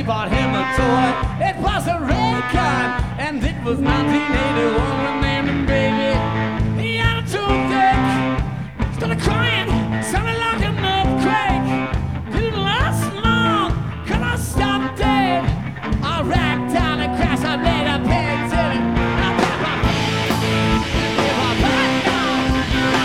bought him a toy. It was a Raycon, and it was 1981 when